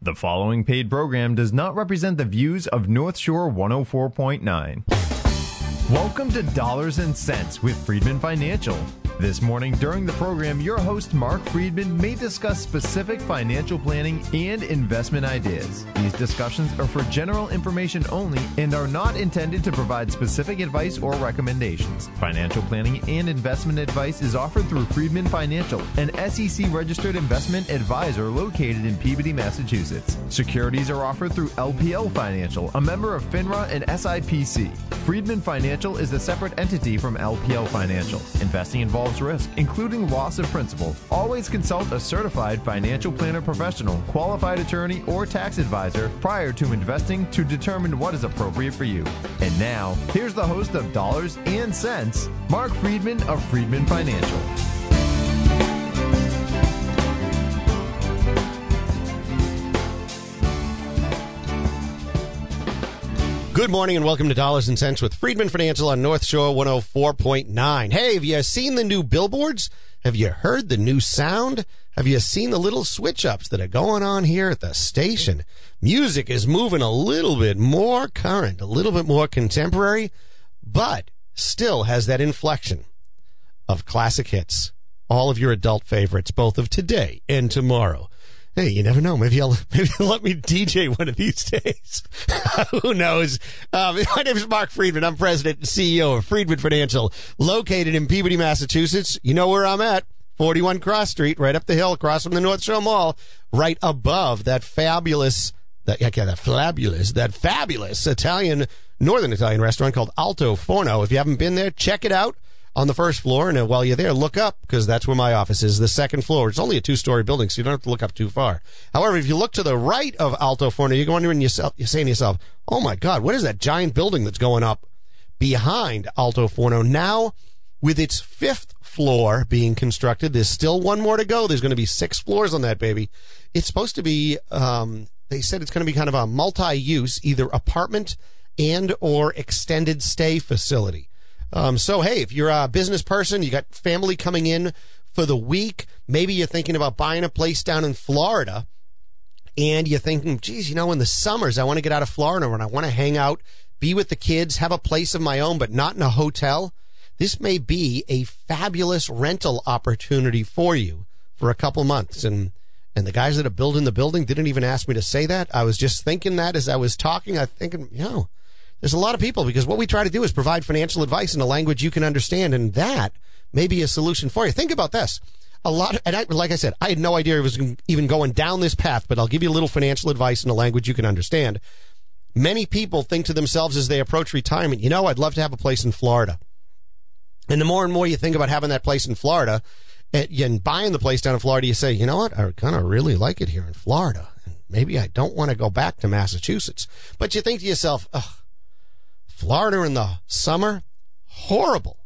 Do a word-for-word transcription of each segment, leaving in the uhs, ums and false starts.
The following paid program does not represent the views of North Shore one oh four point nine. Welcome to Dollars and Cents with Friedman Financial. This morning during the program, your host Mark Friedman may discuss specific financial planning and investment ideas. These discussions are for general information only and are not intended to provide specific advice or recommendations. Financial planning and investment advice is offered through Friedman Financial, an S E C-registered investment advisor located in Peabody, Massachusetts. Securities are offered through L P L Financial, a member of FINRA and S I P C. Friedman Financial is a separate entity from L P L Financial. Investing involves risk, including loss of principal. Always consult a certified financial planner professional, qualified attorney, or tax advisor prior to investing to determine what is appropriate for you. And now, here's the host of Dollars and Cents, Mark Friedman of Friedman Financial. Good morning and welcome to Dollars and Cents with Friedman Financial on North Shore one oh four point nine. Hey, have you seen the new billboards? Have you heard the new sound? Have you seen the little switch-ups that are going on here at the station? Music is moving a little bit more current, a little bit more contemporary, but still has that inflection of classic hits. All of your adult favorites, both of today and tomorrow. Hey, you never know. Maybe I'll maybe I'll let me D J one of these days. Who knows? Um, my name is Mark Friedman. I'm president and C E O of Friedman Financial, located in Peabody, Massachusetts. You know where I'm at. forty-one Cross Street, right up the hill, across from the North Shore Mall, right above that fabulous, that, yeah, that fabulous, that fabulous Italian, Northern Italian restaurant called Alto Forno. If you haven't been there, check it out. On the first floor, and while you're there, look up, because that's where my office is, the second floor. It's only a two-story building, so you don't have to look up too far. However, if you look to the right of Alto Forno, you're wondering yourself, you're saying to yourself, oh my God, what is that giant building that's going up behind Alto Forno? Now, with its fifth floor being constructed, there's still one more to go. There's going to be six floors on that baby. It's supposed to be, um, they said it's going to be kind of a multi-use, either apartment and or extended stay facility. Um, so, hey, if you're a business person, you got family coming in for the week, maybe you're thinking about buying a place down in Florida, and you're thinking, geez, you know, in the summers, I want to get out of Florida and I want to hang out, be with the kids, have a place of my own, but not in a hotel. This may be a fabulous rental opportunity for you for a couple months. And, and the guys that are building the building didn't even ask me to say that. I was just thinking that as I was talking, I was thinking, you know, there's a lot of people, because what we try to do is provide financial advice in a language you can understand, and that may be a solution for you. Think about this. A lot, of, and I, like I said, I had no idea it was even going down this path, but I'll give you a little financial advice in a language you can understand. Many people think to themselves as they approach retirement, you know, I'd love to have a place in Florida. And the more and more you think about having that place in Florida and, and buying the place down in Florida, you say, you know what, I kind of really like it here in Florida. And maybe I don't want to go back to Massachusetts. But you think to yourself, ugh, Florida in the summer, horrible.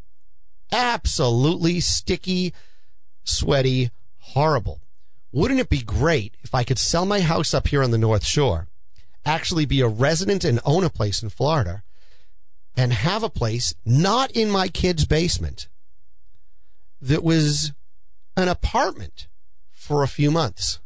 Absolutely sticky, sweaty, horrible. Wouldn't it be great if I could sell my house up here on the North Shore, actually be a resident and own a place in Florida, and have a place not in my kid's basement that was an apartment for a few months?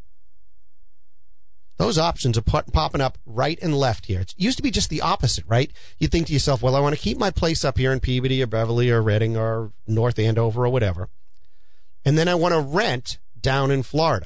Those options are pop- popping up right and left here. It used to be just the opposite, right? You think to yourself, well, I want to keep my place up here in Peabody or Beverly or Redding or North Andover or whatever, and then I want to rent down in Florida.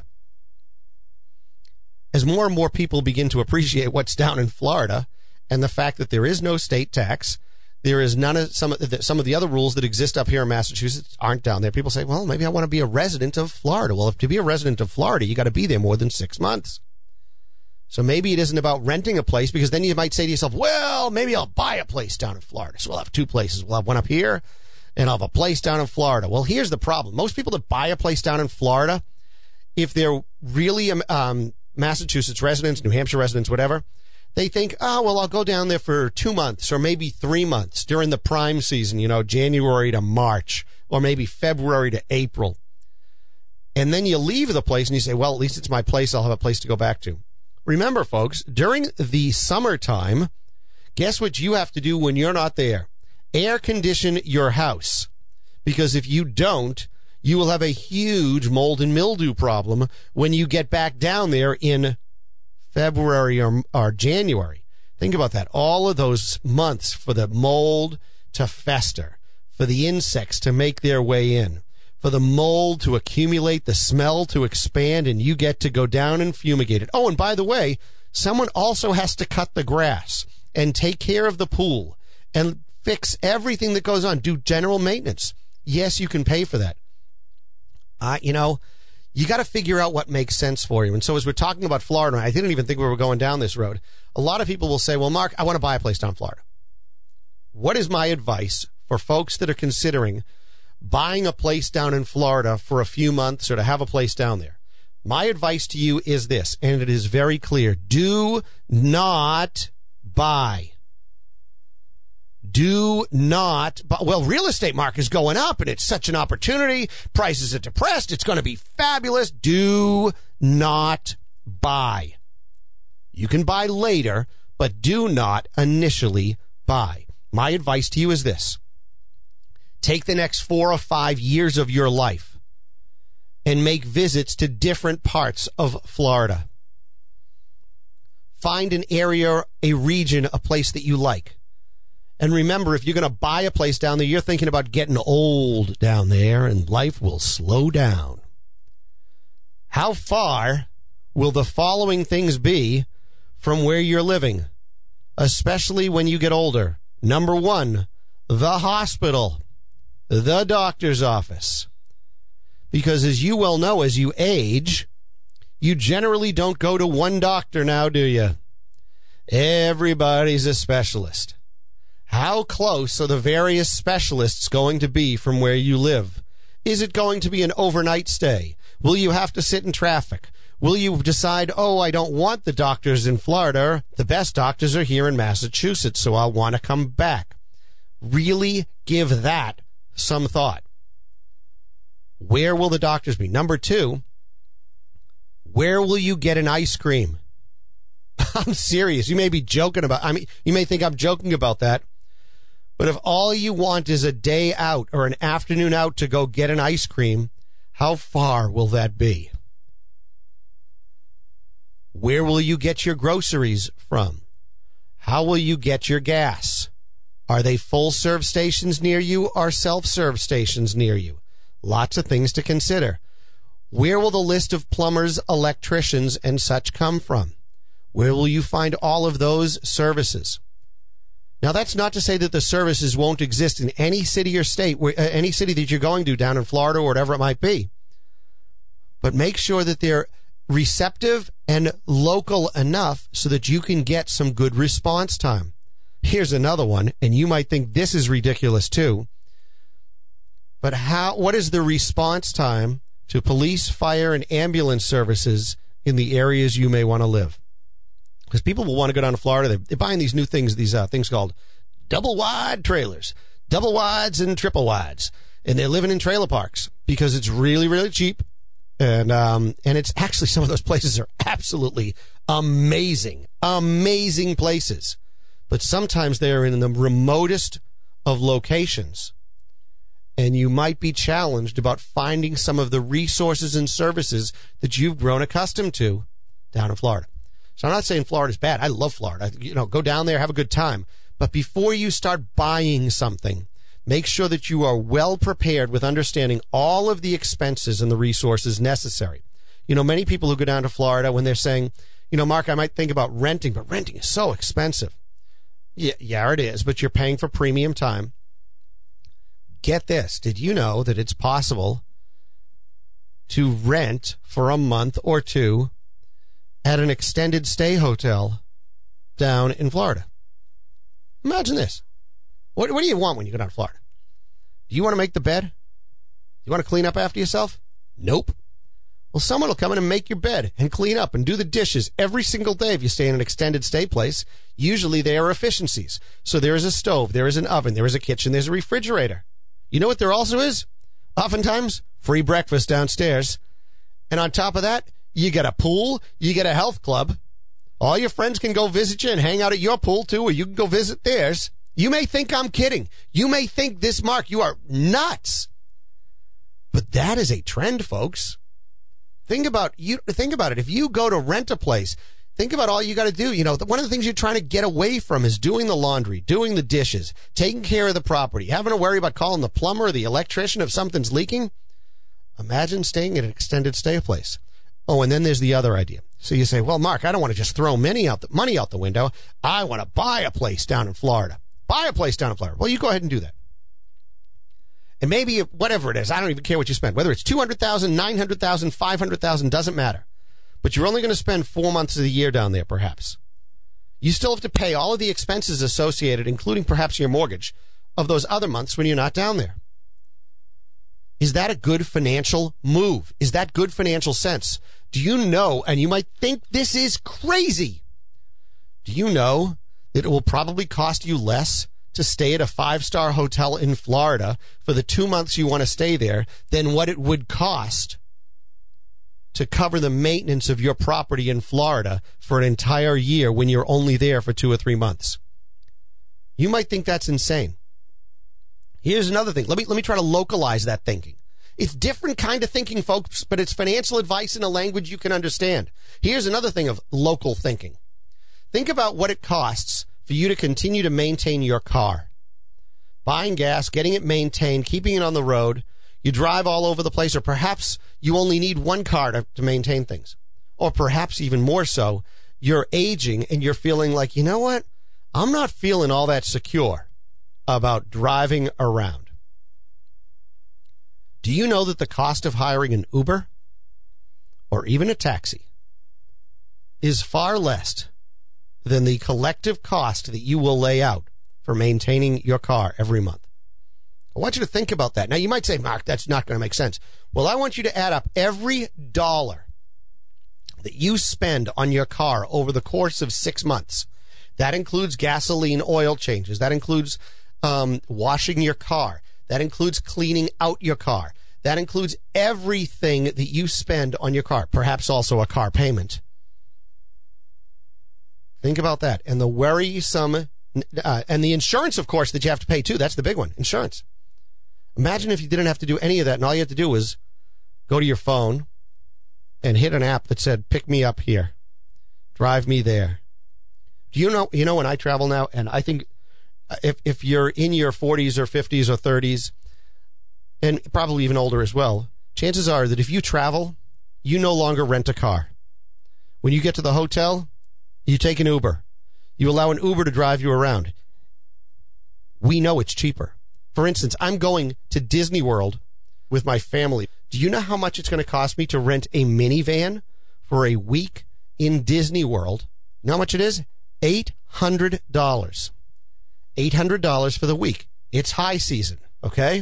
As more and more people begin to appreciate what's down in Florida and the fact that there is no state tax, there is none of some of the, some of the other rules that exist up here in Massachusetts aren't down there. People say, well, maybe I want to be a resident of Florida. Well, if to be a resident of Florida, you got to be there more than six months. So maybe it isn't about renting a place, because then you might say to yourself, well, maybe I'll buy a place down in Florida. So we'll have two places. We'll have one up here and I'll have a place down in Florida. Well, here's the problem. Most people that buy a place down in Florida, if they're really um, Massachusetts residents, New Hampshire residents, whatever, they think, oh, well, I'll go down there for two months or maybe three months during the prime season, you know, January to March, or maybe February to April. And then you leave the place and you say, well, at least it's my place. I'll have a place to go back to. Remember, folks, during the summertime, guess what you have to do when you're not there? Air condition your house. Because if you don't, you will have a huge mold and mildew problem when you get back down there in February, or, or January. Think about that. All of those months for the mold to fester, for the insects to make their way in, for the mold to accumulate, the smell to expand, and you get to go down and fumigate it. Oh, and by the way, someone also has to cut the grass and take care of the pool and fix everything that goes on, do general maintenance. Yes, you can pay for that. Uh, you know, you got to figure out what makes sense for you. And so as we're talking about Florida, I didn't even think we were going down this road. A lot of people will say, well, Mark, I want to buy a place down in Florida. What is my advice for folks that are considering buying a place down in Florida for a few months or to have a place down there? My advice to you is this, and it is very clear. Do not buy. Do not buy. Well, real estate market is going up, and it's such an opportunity. Prices are depressed. It's going to be fabulous. Do not buy. You can buy later, but do not initially buy. My advice to you is this. Take the next four or five years of your life and make visits to different parts of Florida. Find an area, a region, a place that you like. And remember, if you're going to buy a place down there, you're thinking about getting old down there, and life will slow down. How far will the following things be from where you're living, especially when you get older? Number one, the hospital, the doctor's office. Because as you well know, as you age, you generally don't go to one doctor now, do you? Everybody's a specialist. How close are the various specialists going to be from where you live? Is it going to be an overnight stay? Will you have to sit in traffic? Will you decide, oh, I don't want the doctors in Florida. The best doctors are here in Massachusetts, so I'll want to come back. Really give that some thought. Where will the doctors be? Number two, where will you get an ice cream? I'm serious. You may be joking about, I mean, you may think I'm joking about that. But if all you want is a day out or an afternoon out to go get an ice cream, how far will that be? Where will you get your groceries from? How will you get your gas? Are they full-serve stations near you or self-serve stations near you? Lots of things to consider. Where will the list of plumbers, electricians, and such come from? Where will you find all of those services? Now, that's not to say that the services won't exist in any city or state, where, uh, any city that you're going to down in Florida or whatever it might be. But make sure that they're receptive and local enough so that you can get some good response time. Here's another one, and you might think this is ridiculous too. But how? What is the response time to police, fire, and ambulance services in the areas you may want to live? Because people will want to go down to Florida. They're, they're buying these new things, these uh, things called double wide trailers, double wides and triple wides. And they're living in trailer parks because it's really, really cheap. And um, and it's actually, some of those places are absolutely amazing, amazing places. But sometimes they're in the remotest of locations. And you might be challenged about finding some of the resources and services that you've grown accustomed to down in Florida. So I'm not saying Florida's bad. I love Florida. You know, go down there, have a good time. But before you start buying something, make sure that you are well prepared with understanding all of the expenses and the resources necessary. You know, many people who go down to Florida, when they're saying, you know, Mark, I might think about renting, but renting is so expensive. Yeah, yeah, it is, but you're paying for premium time. Get this. Did you know that it's possible to rent for a month or two at an extended stay hotel down in Florida? Imagine this. What, what do you want when you go down to Florida? Do you want to make the bed? Do you want to clean up after yourself? Nope. Well, someone will come in and make your bed and clean up and do the dishes every single day if you stay in an extended stay place. Usually there are efficiencies. So there is a stove, there is an oven, there is a kitchen, there's a refrigerator. You know what there also is? Oftentimes, free breakfast downstairs. And on top of that, you get a pool, you get a health club. All your friends can go visit you and hang out at your pool too, or you can go visit theirs. You may think I'm kidding. You may think this, Mark, you are nuts. But that is a trend, folks. Think about you. Think about it. If you go to rent a place, Think about all you got to do. You know, one of the things you're trying to get away from is doing the laundry, doing the dishes, taking care of the property, having to worry about calling the plumber or the electrician if something's leaking. Imagine staying at an extended stay place. Oh, and then there's the other idea. So you say, well, Mark, I don't want to just throw money out the, money out the window. I want to buy a place down in Florida. Buy a place down in Florida. Well, you go ahead and do that. And maybe whatever it is, I don't even care what you spend. Whether it's two hundred thousand dollars, nine hundred thousand dollars, five hundred thousand dollars, doesn't matter. But you're only going to spend four months of the year down there, perhaps. You still have to pay all of the expenses associated, including perhaps your mortgage, of those other months when you're not down there. Is that a good financial move? Is that good financial sense? Do you know, and you might think this is crazy, do you know that it will probably cost you less to stay at a five-star hotel in Florida for the two months you want to stay there than what it would cost to cover the maintenance of your property in Florida for an entire year when you're only there for two or three months? You might think that's insane. Here's another thing. Let me let me try to localize that thinking. It's different kind of thinking, folks, but it's financial advice in a language you can understand. Here's another thing of local thinking. Think about what it costs for you to continue to maintain your car. Buying gas, getting it maintained, keeping it on the road. You drive all over the place, or perhaps you only need one car to, to maintain things. Or perhaps even more so, you're aging and you're feeling like, you know what? I'm not feeling all that secure about driving around. Do you know that the cost of hiring an Uber or even a taxi is far less than the collective cost that you will lay out for maintaining your car every month? I want you to think about that. Now, you might say, Mark, that's not going to make sense. Well, I want you to add up every dollar that you spend on your car over the course of six months. That includes gasoline, oil changes. That includes um, washing your car. That includes cleaning out your car. That includes everything that you spend on your car, perhaps also a car payment. Think about that. And the worrisome, uh, and the insurance, of course, that you have to pay too. That's the big one, insurance. Imagine if you didn't have to do any of that, and all you had to do was go to your phone and hit an app that said, pick me up here, drive me there. Do you know, you know, when I travel now, and I think if if you're in your forties or fifties or thirties, and probably even older as well, chances are that if you travel, you no longer rent a car. When you get to the hotel, you take an Uber. You allow an Uber to drive you around. We know it's cheaper. For instance, I'm going to Disney World with my family. Do you know how much it's going to cost me to rent a minivan for a week in Disney World? You know how much it is? eight hundred dollars. eight hundred dollars for the week. It's high season, okay?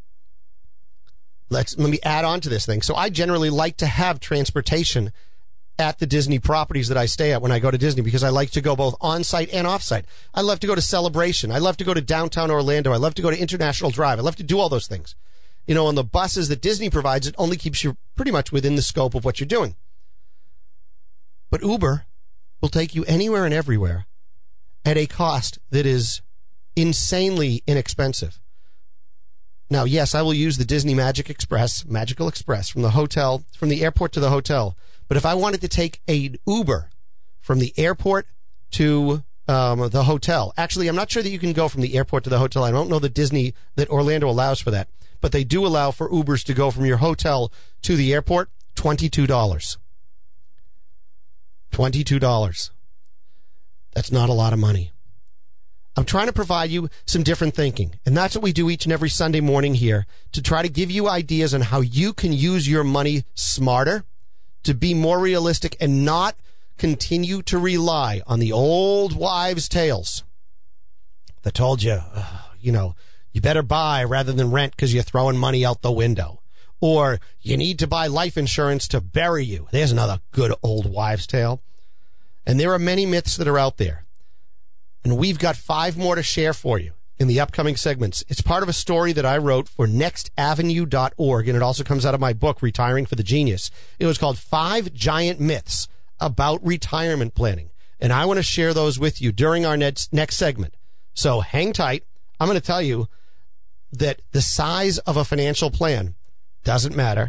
Let's let me add on to this thing. So I generally like to have transportation at the Disney properties that I stay at when I go to Disney, because I like to go both on-site and off-site. I love to go to Celebration. I love to go to downtown Orlando. I love to go to International Drive. I love to do all those things. You know, on the buses that Disney provides, it only keeps you pretty much within the scope of what you're doing. But Uber will take you anywhere and everywhere at a cost that is insanely inexpensive. Now, yes, I will use the Disney Magic Express, Magical Express, from the hotel, from the airport to the hotel. But if I wanted to take an Uber from the airport to um, the hotel, actually, I'm not sure that you can go from the airport to the hotel. I don't know that Disney, that Orlando allows for that. But they do allow for Ubers to go from your hotel to the airport, twenty-two dollars. twenty-two dollars. That's not a lot of money. I'm trying to provide you some different thinking. And that's what we do each and every Sunday morning here, to try to give you ideas on how you can use your money smarter, to be more realistic, and not continue to rely on the old wives' tales that told you, uh, you know, you better buy rather than rent because you're throwing money out the window. Or you need to buy life insurance to bury you. There's another good old wives' tale. And there are many myths that are out there. And we've got five more to share for you in the upcoming segments. It's part of a story that I wrote for next avenue dot org, and it also comes out of my book, Retiring for the Genius. It was called Five Giant Myths About Retirement Planning. And I want to share those with you during our next, next segment. So hang tight. I'm going to tell you that the size of a financial plan doesn't matter.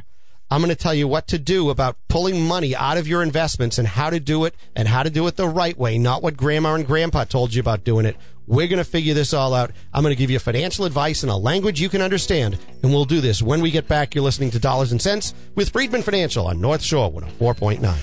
I'm going to tell you what to do about pulling money out of your investments and how to do it and how to do it the right way, not what grandma and grandpa told you about doing it. We're going to figure this all out. I'm going to give you financial advice in a language you can understand, and we'll do this when we get back. You're listening to Dollars and Cents with Friedman Financial on North Shore one oh four point nine.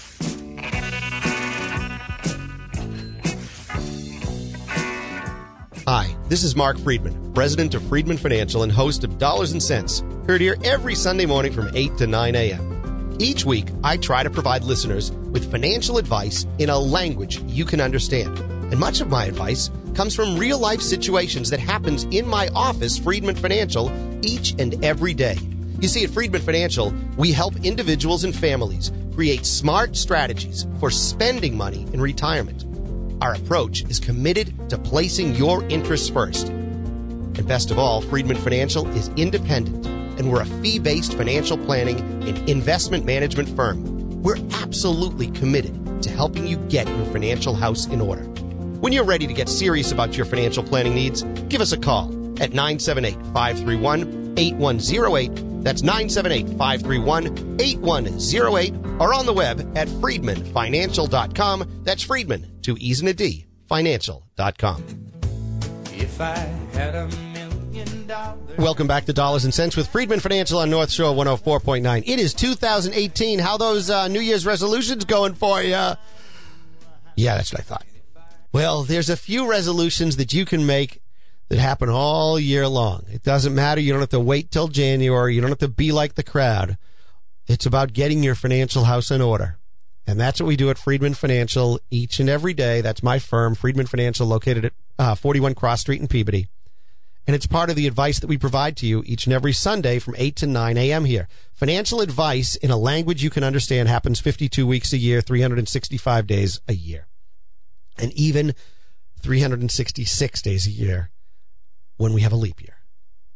Hi, this is Mark Friedman, president of Friedman Financial and host of Dollars and Cents, heard here every Sunday morning from eight to nine a.m. Each week, I try to provide listeners with financial advice in a language you can understand. And much of my advice comes from real-life situations that happens in my office, Friedman Financial, each and every day. You see, at Friedman Financial, we help individuals and families create smart strategies for spending money in retirement. Our approach is committed to placing your interests first. And best of all, Friedman Financial is independent, and we're a fee-based financial planning and investment management firm. We're absolutely committed to helping you get your financial house in order. When you're ready to get serious about your financial planning needs, give us a call at nine seven eight, five three one, eight one zero eight. That's nine seven eight, five three one, eight one zero eight, or on the web at friedman financial dot com. That's Friedman, two E's and a D, financial dot com. If I had a million dollars. Welcome back to Dollars and Cents with Friedman Financial on North Shore one oh four point nine. It is two thousand eighteen. How those uh, New Year's resolutions going for you? Yeah, that's what I thought. Well, there's a few resolutions that you can make that happen all year long. It doesn't matter. You don't have to wait till January. You don't have to be like the crowd. It's about getting your financial house in order. And that's what we do at Friedman Financial each and every day. That's my firm, Friedman Financial, located at uh, forty-one Cross Street in Peabody. And it's part of the advice that we provide to you each and every Sunday from eight to nine a.m. here. Financial advice in a language you can understand happens fifty-two weeks a year, three hundred sixty-five days a year. And even three hundred sixty-six days a year when we have a leap year.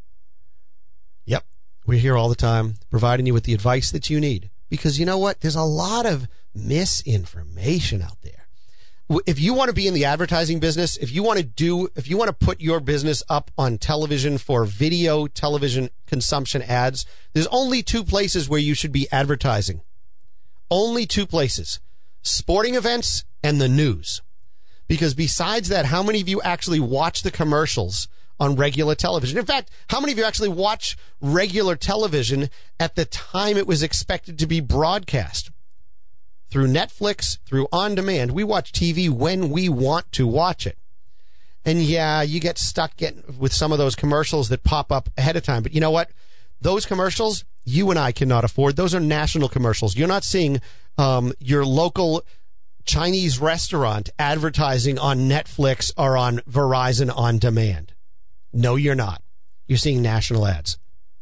Yep, we're here all the time providing you with the advice that you need. Because you know what? There's a lot of misinformation out there. If you want to be in the advertising business, if you want to do, if you want to put your business up on television for video television consumption ads, there's only two places where you should be advertising. Only two places. Sporting events and the news. Because besides that, how many of you actually watch the commercials on regular television? In fact, how many of you actually watch regular television at the time it was expected to be broadcast? Through Netflix, through on demand. We watch T V when we want to watch it. And yeah, you get stuck getting with some of those commercials that pop up ahead of time. But you know what? Those commercials, you and I cannot afford. Those are national commercials. You're not seeing um, your local Chinese restaurant advertising on Netflix or on Verizon on demand. No, you're not. You're seeing national ads.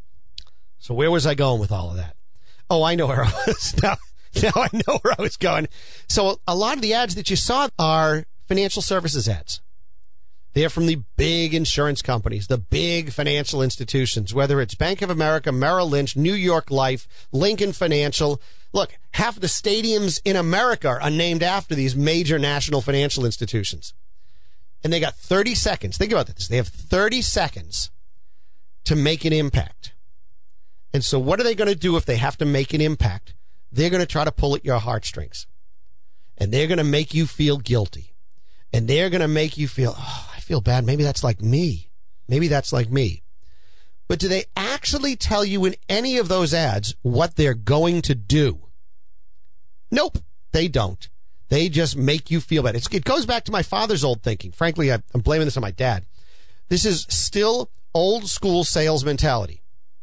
So where was I going with all of that? Oh, I know where I was. Now, now I know where I was going. So a lot of the ads that you saw are financial services ads. They're from the big insurance companies, the big financial institutions, whether it's Bank of America, Merrill Lynch, New York Life, Lincoln Financial. Look, half the stadiums in America are named after these major national financial institutions. And they got thirty seconds. Think about this. They have thirty seconds to make an impact. And so what are they going to do if they have to make an impact? They're going to try to pull at your heartstrings. And they're going to make you feel guilty. And they're going to make you feel, oh, I feel bad. Maybe that's like me. Maybe that's like me. But do they actually tell you in any of those ads what they're going to do? Nope, they don't. They just make you feel bad. It's, it goes back to my father's old thinking. Frankly, I, I'm blaming this on my dad. This is still old school sales mentality.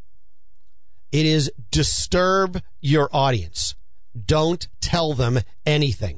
It is disturb your audience. Don't tell them anything.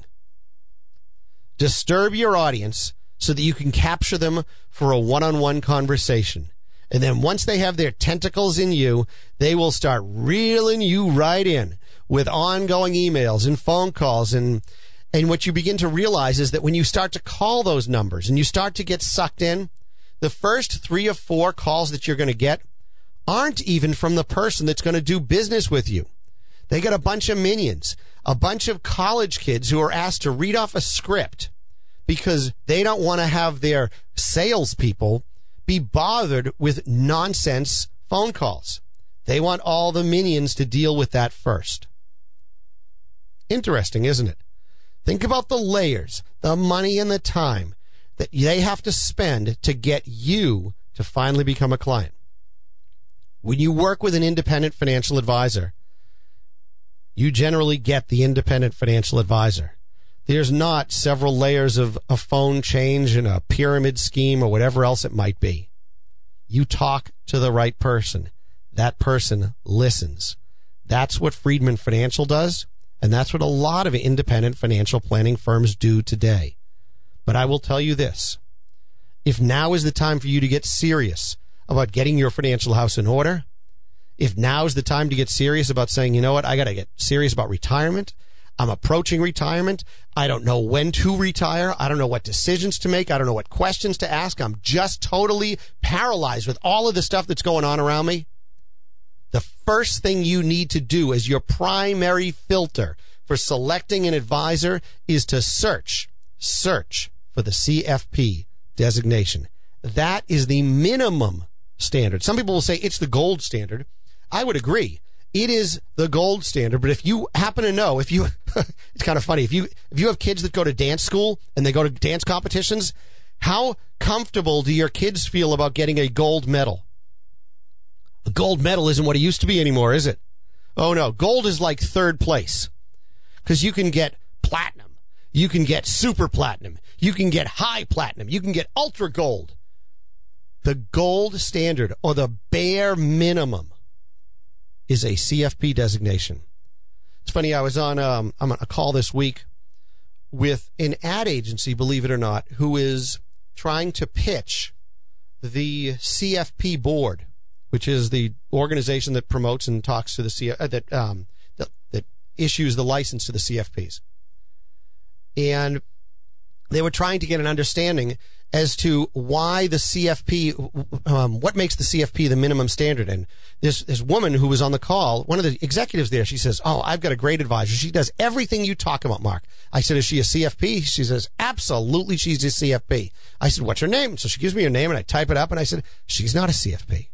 Disturb your audience so that you can capture them for a one-on-one conversation. And then once they have their tentacles in you, they will start reeling you right in with ongoing emails and phone calls. And, and what you begin to realize is that when you start to call those numbers and you start to get sucked in, the first three or four calls that you're going to get aren't even from the person that's going to do business with you. They got a bunch of minions, a bunch of college kids who are asked to read off a script because they don't want to have their salespeople be bothered with nonsense phone calls. They want all the minions to deal with that first. Interesting, isn't it? Think about the layers, the money and the time that they have to spend to get you to finally become a client. When you work with an independent financial advisor, you generally get the independent financial advisor. There's not several layers of a phone change and a pyramid scheme or whatever else it might be. You talk to the right person. That person listens. That's what Friedman Financial does, and that's what a lot of independent financial planning firms do today. But I will tell you this. If now is the time for you to get serious about getting your financial house in order, if now is the time to get serious about saying, you know what, I got to get serious about retirement. I'm approaching retirement. I don't know when to retire. I don't know what decisions to make. I don't know what questions to ask. I'm just totally paralyzed with all of the stuff that's going on around me. The first thing you need to do as your primary filter for selecting an advisor is to search, search for the C F P designation. That is the minimum standard. Some people will say it's the gold standard. I would agree. It is the gold standard, but if you happen to know, if you, it's kind of funny, if you if you have kids that go to dance school and they go to dance competitions, how comfortable do your kids feel about getting a gold medal? A gold medal isn't what it used to be anymore, is it? Oh no, gold is like third place, because you can get platinum, you can get super platinum, you can get high platinum, you can get ultra gold. The gold standard, or the bare minimum, is a C F P designation. It's funny, I was on um, I'm on a call this week with an ad agency, believe it or not, who is trying to pitch the C F P board, which is the organization that promotes and talks to the C uh, that um, that, that issues the license to the C F Ps. And they were trying to get an understanding as to why the C F P, um, what makes the C F P the minimum standard. And this, this woman who was on the call, one of the executives there, she says, oh, I've got a great advisor. She does everything you talk about, Mark. I said, is she a C F P? She says, absolutely, she's a C F P. I said, what's her name? So she gives me her name, and I type it up, and I said, she's not a C F P.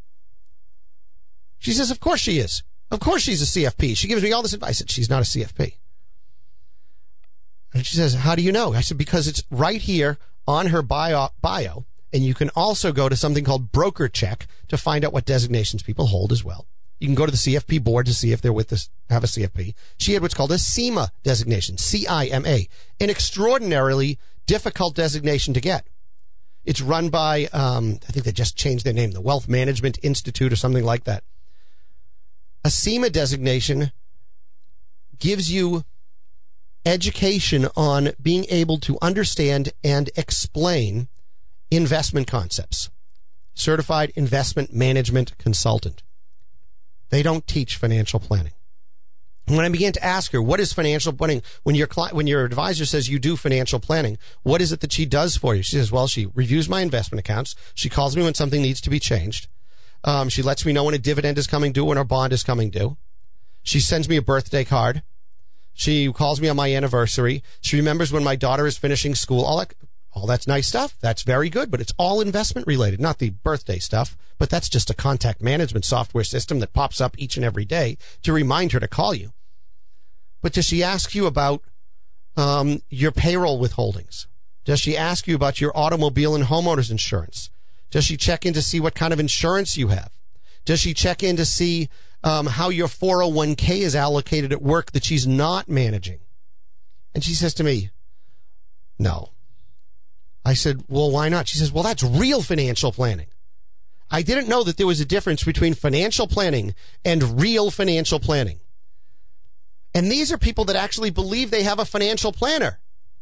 She says, of course she is. Of course she's a C F P. She gives me all this advice. I said, she's not a C F P. And she says, how do you know? I said, because it's right here on her bio, bio, and you can also go to something called Broker Check to find out what designations people hold as well. You can go to the C F P board to see if they're with this, have a C F P. She had what's called a CIMA designation, C I M A, an extraordinarily difficult designation to get. It's run by, um, I think they just changed their name, the Wealth Management Institute or something like that. A CIMA designation gives you education on being able to understand and explain investment concepts. Certified Investment Management Consultant. They don't teach financial planning. When I began to ask her, what is financial planning? When your client, when your advisor says you do financial planning, what is it that she does for you? She says, well, she reviews my investment accounts. She calls me when something needs to be changed. Um, she lets me know when a dividend is coming due, when her bond is coming due. She sends me a birthday card. She calls me on my anniversary. She remembers when my daughter is finishing school. All that, all that's nice stuff. That's very good, but it's all investment related, not the birthday stuff. But that's just a contact management software system that pops up each and every day to remind her to call you. But does she ask you about um, your payroll withholdings? Does she ask you about your automobile and homeowners insurance? Does she check in to see what kind of insurance you have? Does she check in to see um, how your four oh one k is allocated at work that she's not managing? And she says to me, no. I said, well, why not? She says, well, that's real financial planning. I didn't know that there was a difference between financial planning and real financial planning. And these are people that actually believe they have a financial planner.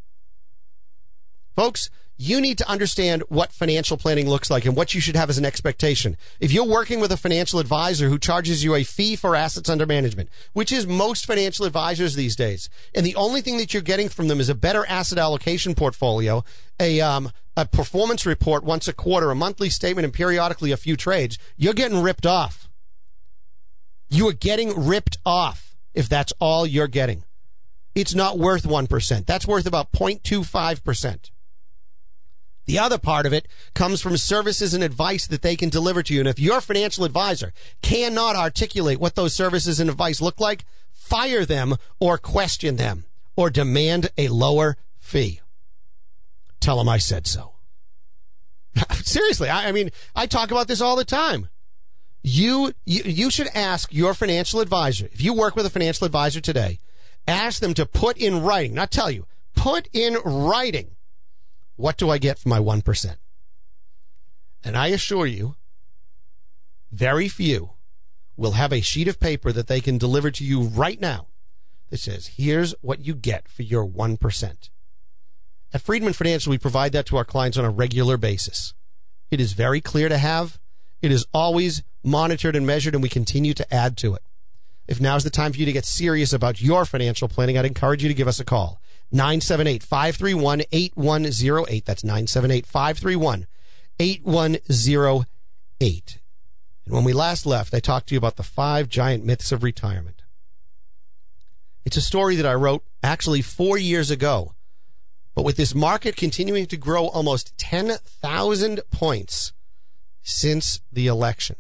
Folks, you need to understand what financial planning looks like and what you should have as an expectation. If you're working with a financial advisor who charges you a fee for assets under management, which is most financial advisors these days, and the only thing that you're getting from them is a better asset allocation portfolio, a um, a performance report once a quarter, a monthly statement, and periodically a few trades, you're getting ripped off. You are getting ripped off if that's all you're getting. It's not worth one percent. That's worth about zero point two five percent. The other part of it comes from services and advice that they can deliver to you. And if your financial advisor cannot articulate what those services and advice look like, fire them or question them or demand a lower fee. Tell them I said so. Seriously, I, I mean, I talk about this all the time. You, you you should ask your financial advisor. If you work with a financial advisor today, ask them to put in writing, not tell you, put in writing, what do I get for my one percent? And I assure you, very few will have a sheet of paper that they can deliver to you right now that says, here's what you get for your one percent. At Friedman Financial, we provide that to our clients on a regular basis. It is very clear to have. It is always monitored and measured, and we continue to add to it. If now's the time for you to get serious about your financial planning, I'd encourage you to give us a call. nine seven eight, five three one, eight one zero eight. That's nine seven eight, five three one, eight one zero eight. And when we last left, I talked to you about the five giant myths of retirement. It's a story that I wrote actually four years ago. But with this market continuing to grow almost ten thousand points since the election,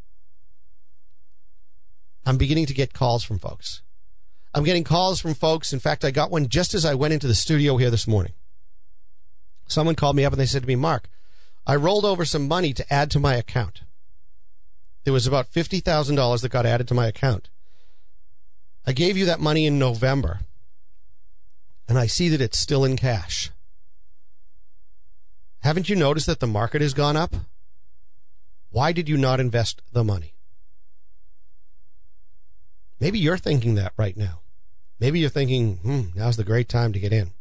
I'm beginning to get calls from folks. I'm getting calls from folks. In fact, I got one just as I went into the studio here this morning. Someone called me up and they said to me, Mark, I rolled over some money to add to my account. There was about fifty thousand dollars that got added to my account. I gave you that money in November, and I see that it's still in cash. Haven't you noticed that the market has gone up? Why did you not invest the money? Maybe you're thinking that right now. Maybe you're thinking, hmm, now's the great time to get in.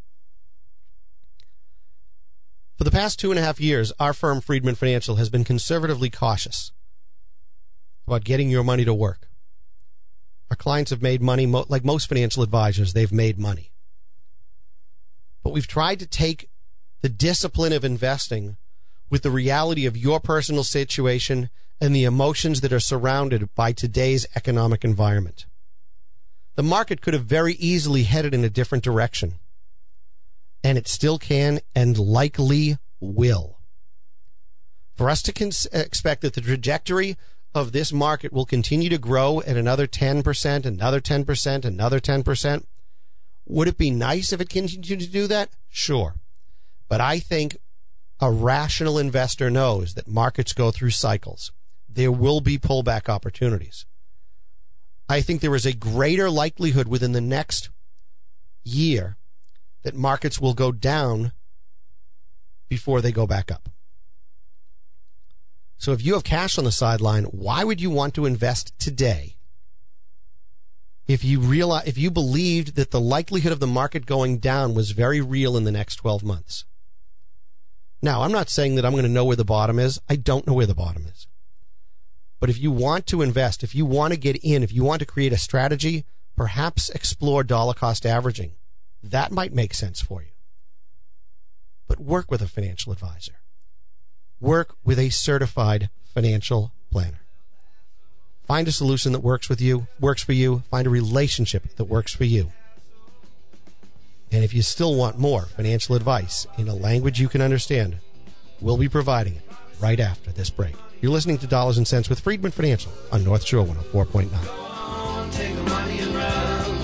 For the past two and a half years, our firm, Friedman Financial, has been conservatively cautious about getting your money to work. Our clients have made money, like most financial advisors, they've made money. But we've tried to take the discipline of investing with the reality of your personal situation and the emotions that are surrounded by today's economic environment. The market could have very easily headed in a different direction, and it still can and likely will. For us to cons- expect that the trajectory of this market will continue to grow at another ten percent, another ten percent, another ten percent, would it be nice if it continued to do that? Sure. But I think a rational investor knows that markets go through cycles. There will be pullback opportunities. I think there is a greater likelihood within the next year that markets will go down before they go back up. So if you have cash on the sideline, why would you want to invest today if you realize, if you believed that the likelihood of the market going down was very real in the next twelve months? Now, I'm not saying that I'm going to know where the bottom is. I don't know where the bottom is. But if you want to invest, if you want to get in, if you want to create a strategy, perhaps explore dollar cost averaging. That might make sense for you. But work with a financial advisor. Work with a certified financial planner. Find a solution that works with you, works for you. Find a relationship that works for you. And if you still want more financial advice in a language you can understand, we'll be providing it right after this break. You're listening to Dollars and Cents with Friedman Financial on North Shore one oh four point nine. Go on, take the money and run.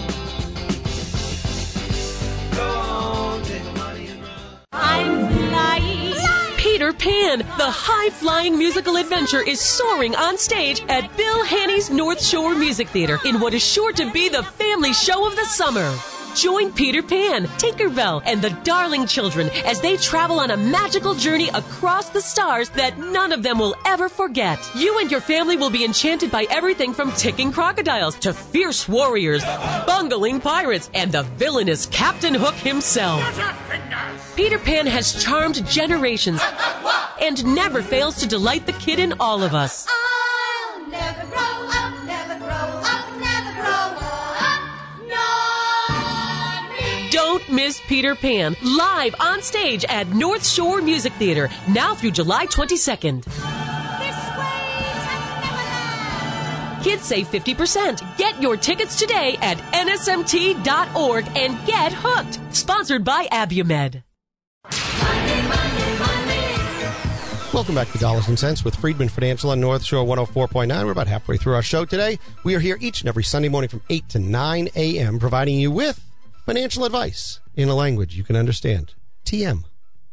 Go on, take the money and run. I'm flying. Peter Pan, the high-flying musical adventure, is soaring on stage at Bill Haney's North Shore Music Theater in what is sure to be the family show of the summer. Join Peter Pan, Tinkerbell, and the Darling Children as they travel on a magical journey across the stars that none of them will ever forget. You and your family will be enchanted by everything from ticking crocodiles to fierce warriors, bungling pirates, and the villainous Captain Hook himself. Peter Pan has charmed generations and never fails to delight the kid in all of us. I'll never grow up, never grow up, never grow up. Don't miss Peter Pan, live on stage at North Shore Music Theater, now through July twenty-second. This way to Neverland. Kids save fifty percent. Get your tickets today at N S M T dot org and get hooked. Sponsored by Abumed. Money, money, Welcome back to Dollars and Cents with Friedman Financial on North Shore one oh four point nine. We're about halfway through our show today. We are here each and every Sunday morning from eight to nine a.m. providing you with financial advice in a language you can understand. T M.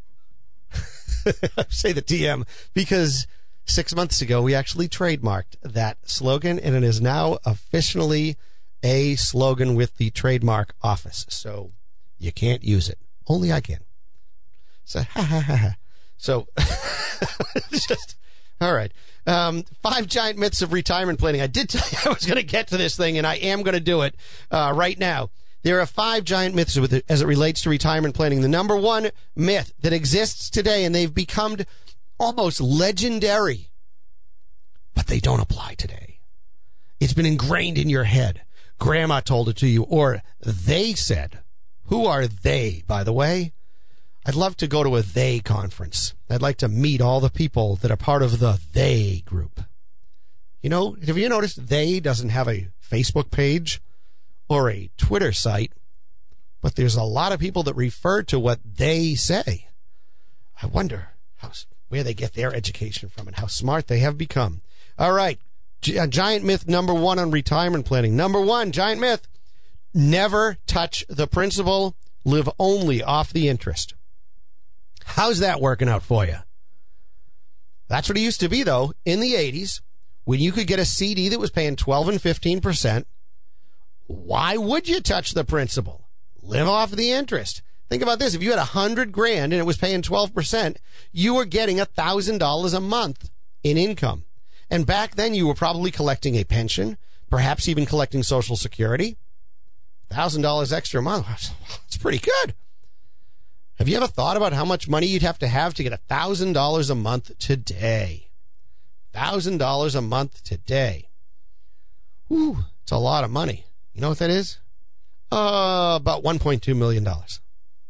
I say the T M because six months ago we actually trademarked that slogan, and it is now officially a slogan with the trademark office. So you can't use it. Only I can. So, ha ha ha ha. So, just, all right. Um, five giant myths of retirement planning. I did tell you I was going to get to this thing, and I am going to do it uh, right now. There are five giant myths with it, as it relates to retirement planning. The number one myth that exists today, and they've become almost legendary, but they don't apply today. It's been ingrained in your head. Grandma told it to you, or they said. Who are they, by the way? I'd love to go to a they conference. I'd like to meet all the people that are part of the they group. You know, have you noticed they doesn't have a Facebook page or a Twitter site, but there's a lot of people that refer to what they say. I wonder how, where they get their education from and how smart they have become. All right, G- giant myth number one on retirement planning. Number one, giant myth, never touch the principal, live only off the interest. How's that working out for you? That's what it used to be, though, in the eighties, when you could get a C D that was paying twelve and fifteen percent. Why would you touch the principal? Live off the interest. Think about this. If you had a hundred grand and it was paying twelve percent, you were getting a thousand dollars a month in income. And back then you were probably collecting a pension, perhaps even collecting Social Security. A thousand dollars extra a month. That's pretty good. Have you ever thought about how much money you'd have to have to get a thousand dollars a month today? a thousand dollars a month today. Whew, it's a lot of money. You know what that is? Uh, about one point two million dollars.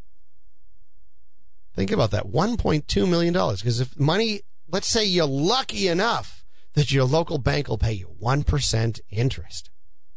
Think about that, one point two million dollars. Because if money, let's say you're lucky enough that your local bank will pay you one percent interest.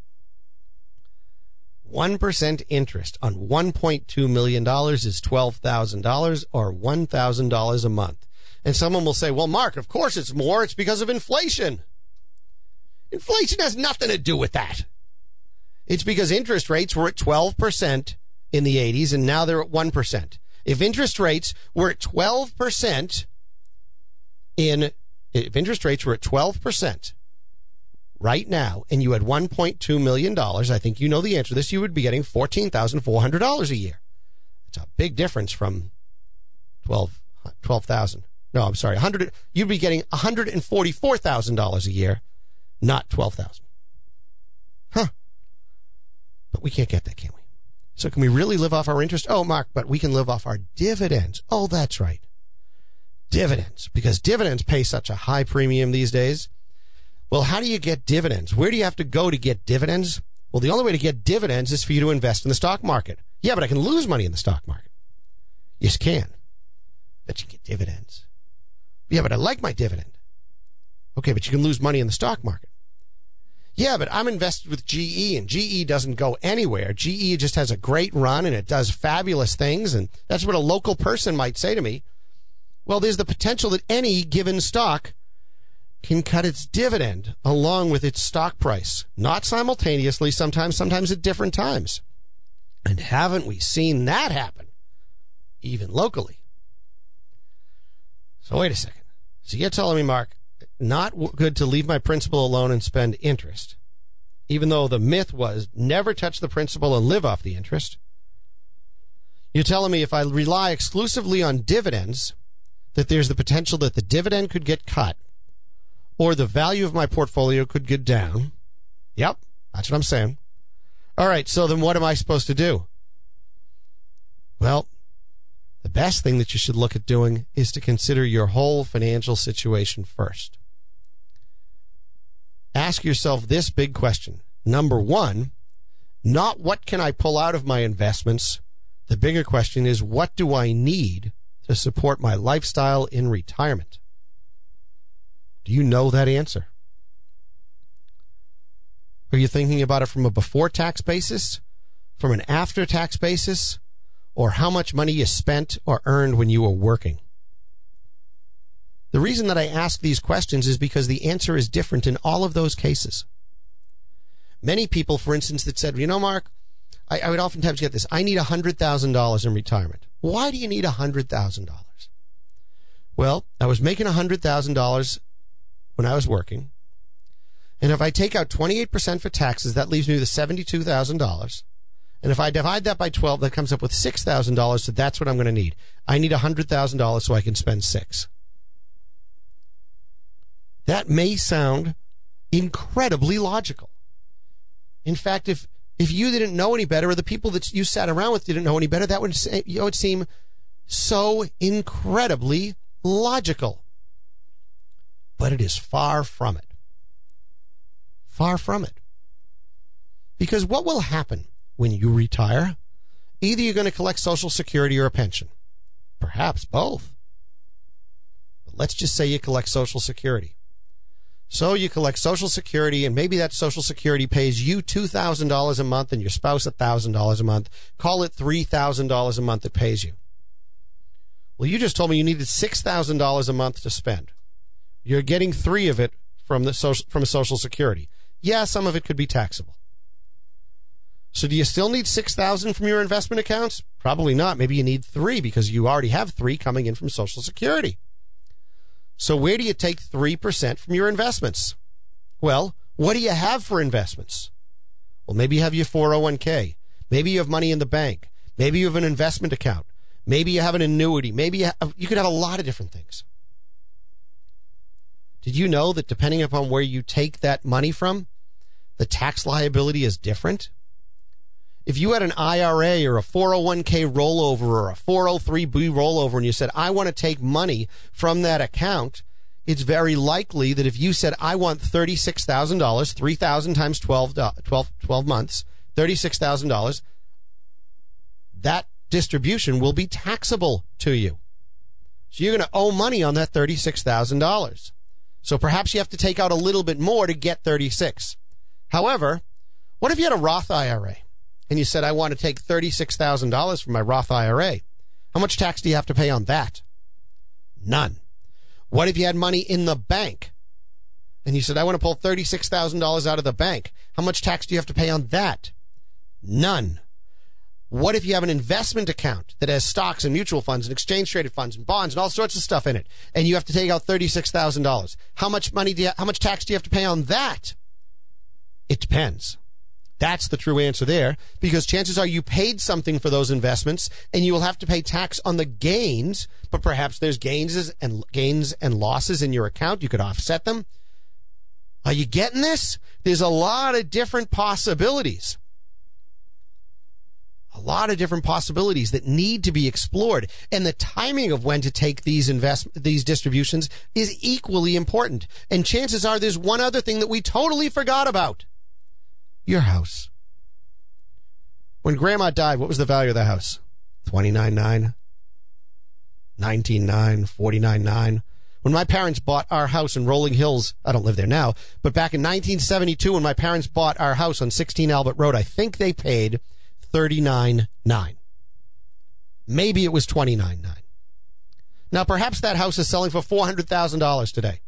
one percent interest on one point two million dollars is twelve thousand dollars or one thousand dollars a month. And someone will say, well, Mark, of course it's more. It's because of inflation. Inflation has nothing to do with that. It's because interest rates were at twelve percent in the eighties, and now they're at one percent. If interest rates were at twelve percent in, if interest rates were at twelve percent right now, and you had one point two million dollars, I think you know the answer to this, you would be getting fourteen thousand four hundred dollars a year. It's a big difference from twelve thousand. No, I'm sorry, one hundred. You'd be getting one hundred forty-four thousand dollars a year, not twelve thousand. Huh. But we can't get that, can we? So can we really live off our interest? Oh, Mark, but we can live off our dividends. Oh, that's right. Dividends, because dividends pay such a high premium these days. Well, how do you get dividends? Where do you have to go to get dividends? Well, the only way to get dividends is for you to invest in the stock market. Yeah, but I can lose money in the stock market. Yes, can. But you get dividends. Yeah, but I like my dividend. Okay, but you can lose money in the stock market. Yeah, but I'm invested with G E, and G E doesn't go anywhere. G E just has a great run, and it does fabulous things, and that's what a local person might say to me. Well, there's the potential that any given stock can cut its dividend along with its stock price. Not simultaneously, sometimes, sometimes at different times. And haven't we seen that happen? Even locally. So wait a second. So you're telling me, Mark, not good to leave my principal alone and spend interest, even though the myth was never touch the principal and live off the interest. You're telling me if I rely exclusively on dividends, that there's the potential that the dividend could get cut or the value of my portfolio could get down. Yep, that's what I'm saying. All right, so then what am I supposed to do? Well, the best thing that you should look at doing is to consider your whole financial situation first. Ask yourself this big question. Number one, not what can I pull out of my investments? The bigger question is, what do I need to support my lifestyle in retirement? Do you know that answer? Are you thinking about it from a before-tax basis, from an after-tax basis, or how much money you spent or earned when you were working? The reason that I ask these questions is because the answer is different in all of those cases. Many people, for instance, that said, you know, Mark, I, I would oftentimes get this. I need one hundred thousand dollars in retirement. Why do you need one hundred thousand dollars? Well, I was making one hundred thousand dollars when I was working. And if I take out twenty-eight percent for taxes, that leaves me with seventy-two thousand dollars. And if I divide that by twelve, that comes up with six thousand dollars. So that's what I'm going to need. I need one hundred thousand dollars so I can spend six. That may sound incredibly logical. In fact, if if you didn't know any better, or the people that you sat around with didn't know any better, that would, say, you know, it would seem so incredibly logical. But it is far from it. Far from it. Because what will happen when you retire? Either you're going to collect Social Security or a pension. Perhaps both. But let's just say you collect Social Security. So you collect Social Security, and maybe that Social Security pays you two thousand dollars a month and your spouse one thousand dollars a month. Call it three thousand dollars a month it pays you. Well, you just told me you needed six thousand dollars a month to spend. You're getting three of it from the social, from Social Security. Yeah, some of it could be taxable. So do you still need six thousand dollars from your investment accounts? Probably not. Maybe you need three because you already have three coming in from Social Security. So where do you take three percent from your investments? Well, what do you have for investments? Well, maybe you have your four oh one k. Maybe you have money in the bank. Maybe you have an investment account. Maybe you have an annuity. Maybe you, have, you could have a lot of different things. Did you know that depending upon where you take that money from, the tax liability is different? If you had an I R A or a four oh one k rollover or a four oh three b rollover and you said, I want to take money from that account, it's very likely that if you said, I want thirty-six thousand dollars, three thousand times twelve, twelve, twelve months, thirty-six thousand dollars, that distribution will be taxable to you. So you're going to owe money on that thirty-six thousand dollars. So perhaps you have to take out a little bit more to get thirty-six. However, what if you had a Roth I R A? And you said, I want to take thirty-six thousand dollars from my Roth I R A. How much tax do you have to pay on that? None. What if you had money in the bank? And you said, I want to pull thirty-six thousand dollars out of the bank. How much tax do you have to pay on that? None. What if you have an investment account that has stocks and mutual funds and exchange-traded funds and bonds and all sorts of stuff in it, and you have to take out thirty-six thousand dollars? How much money do you, how much tax do you have to pay on that? It depends. That's the true answer there, because chances are you paid something for those investments and you will have to pay tax on the gains, but perhaps there's gains and gains and losses in your account. You could offset them. Are you getting this? There's a lot of different possibilities. A lot of different possibilities that need to be explored, and the timing of when to take these invest these distributions is equally important. And chances are there's one other thing that we totally forgot about. Your house. When Grandma died, what was the value of the house? twenty-nine nine, nineteen nine, forty-nine nine. When my parents bought our house in Rolling Hills, I don't live there now, but back in nineteen seventy-two, when my parents bought our house on sixteen Albert Road, I think they paid thirty-nine nine. Maybe it was twenty-nine nine. Now, perhaps that house is selling for four hundred thousand dollars today.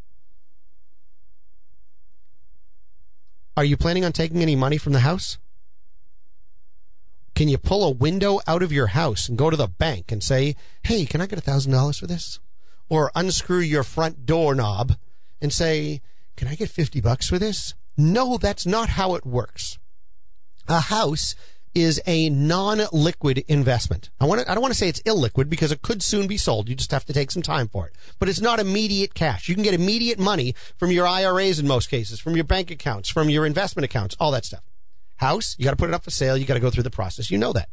Are you planning on taking any money from the house? Can you pull a window out of your house and go to the bank and say, hey, can I get one thousand dollars for this? Or unscrew your front doorknob and say, can I get fifty bucks for this? No, that's not how it works. A house is a non-liquid investment. I want to, I don't want to say it's illiquid because it could soon be sold. You just have to take some time for it. But it's not immediate cash. You can get immediate money from your I R As in most cases, from your bank accounts, from your investment accounts, all that stuff. House, you got to put it up for sale. You got to go through the process. You know that.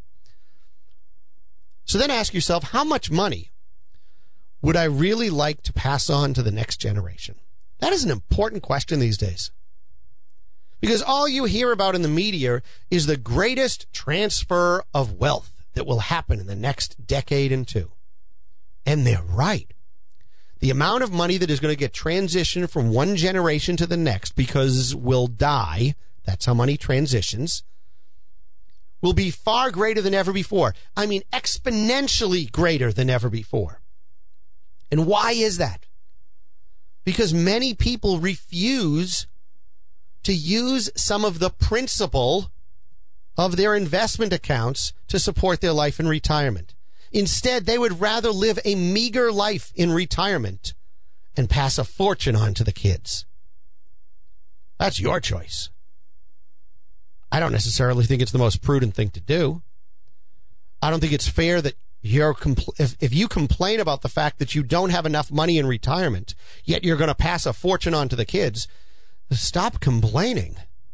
So then ask yourself, how much money would I really like to pass on to the next generation? That is an important question these days. Because all you hear about in the media is the greatest transfer of wealth that will happen in the next decade and two. And they're right. The amount of money that is going to get transitioned from one generation to the next because we'll die, that's how money transitions, will be far greater than ever before. I mean, exponentially greater than ever before. And why is that? because many people refuse to use some of the principal of their investment accounts to support their life in retirement. Instead, they would rather live a meager life in retirement and pass a fortune on to the kids. That's your choice. I don't necessarily think it's the most prudent thing to do. I don't think it's fair that you're compl- if, if you complain about the fact that you don't have enough money in retirement, yet you're going to pass a fortune on to the kids, stop complaining.